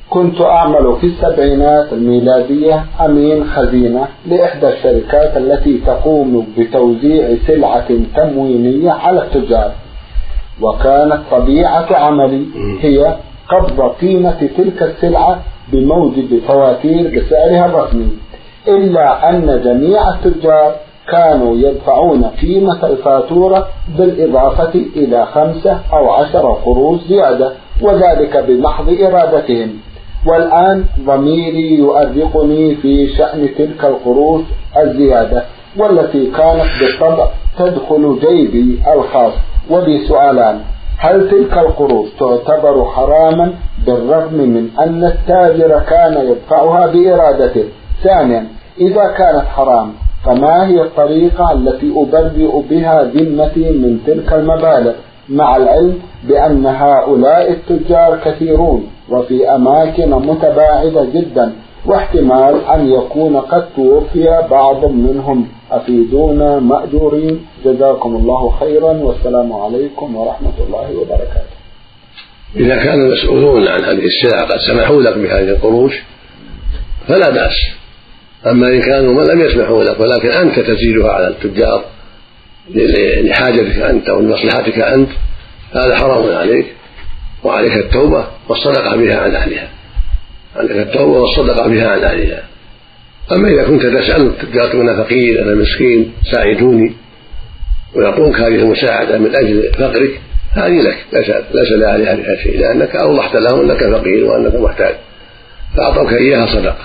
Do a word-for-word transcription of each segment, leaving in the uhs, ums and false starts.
كنت أعمل في السبعينات الميلادية أمين خزينة لإحدى الشركات التي تقوم بتوزيع سلعة تموينية على التجار، وكانت طبيعة عملي هي قبض قيمة تلك السلعة بموجب فواتير بسعرها الرسمي، إلا أن جميع التجار كانوا يدفعون قيمة الفاتورة بالإضافة إلى خمسة أو عشر قروش زيادة، وذلك بمحض إرادتهم. والآن ضميري يؤرقني في شأن تلك القروش الزيادة والتي كانت بالطبع تدخل جيبي الخاص. ولي سؤالان: هل تلك القروش تعتبر حراما بالرغم من أن التاجر كان يدفعها بإرادته؟ ثانيا، إذا كانت حرام فما هي الطريقة التي أبرئ بها ذمتي من تلك المبالغ، مع العلم بأن هؤلاء التجار كثيرون وفي أماكن متباعدة جدا، واحتمال أن يكون قد توفي بعض منهم؟ أفيدونا مأجورين، جزاكم الله خيرا، والسلام عليكم ورحمة الله وبركاته. إذا كان المسؤولون عن هذه السلع قد سمحوا لك بهذه القروش فلا بأس، أما إن كانوا من لم يسمحوا لك ولكن أنت تزيدها على التجار لحاجتك أنت ولمصلحتك أنت، هذا حرام عليك، وعليك التوبة والصدقة بها عن أهلها، عليك التوبة والصدقة بها عن أهلها. أما إذا كنت تسأل التجار أنا فقير أنا مسكين ساعدوني ويعطونك هذه المساعدة من أجل فقرك، هذه لك، ليس لأهلها شيء، لأنك أوضحت لهم أنك فقير وأنك محتاج فأعطوك إياها صدقة،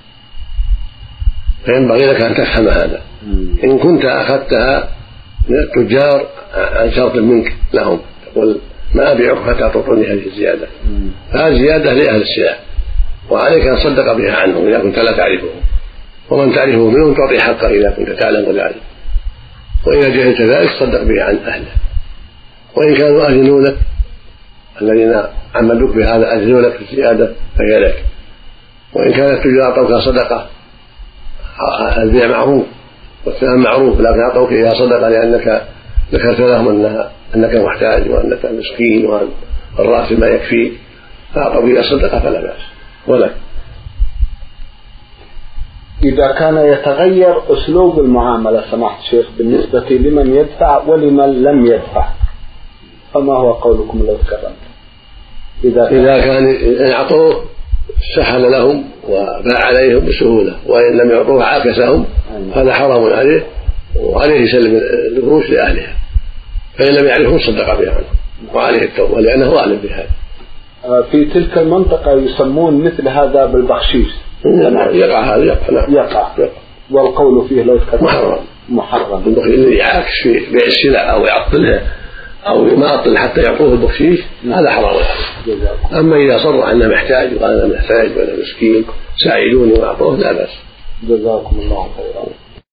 فينبغي لك أن تفهم هذا. إن كنت أخذتها من التجار عن شرط منك لهم، تقول ما أبيعك حتى تعطوني هذه الزيادة، هذه زيادة لأهل السلع وعليك أن تصدق بها عنهم إذا كنت لا تعرفهم، ومن تعرفه منهم تعطي حقه إذا كنت تعلم ذلك، وإذا جهلت ذلك تصدق بها عن أهله. وإن كانوا أذنوا لك الذين عملوك بهذا أذنوا لك الزيادة فهي لك، وإن كان التجار أعطوك صدقة البيع معروف والثمن معروف لكن أعطوك إياها صدقة لأنك ذكرت لهم أنها أنك محتاج وأنك مسكين وأن الراتب ما يكفيك فأعطوا إياها صدقة فلا بأس ولك. إذا كان يتغير أسلوب المعاملة سماحة الشيخ بالنسبة لمن يدفع ولمن لم يدفع، فما هو قولكم لو تكرمت؟ إذا كان, إذا كان أعطوه سهل لهم وباع عليهم بسهولة، وإن لم يعطوه عاكسهم هذا حرام عليه، وعليه يسلم القروش لأهلها، فإن لم يعرفهم صدق بها عنه وعليه التوبة لأنه أعلم بهذا. في تلك المنطقة يسمون مثل هذا بالبخشيش، يقع هذا يقع, نعم. يقع. يقع والقول فيه لو تكرمت محرم محرم الذي يعاكس في بيع السلع أو يعطلها أو ما يعطل حتى يعطوه البخشيش هذا حرام. أما إذا صرح أنه محتاج وأنا محتاج وأنا مسكين ساعدوني وأعطوه لا بأس. جزاكم الله خيرا.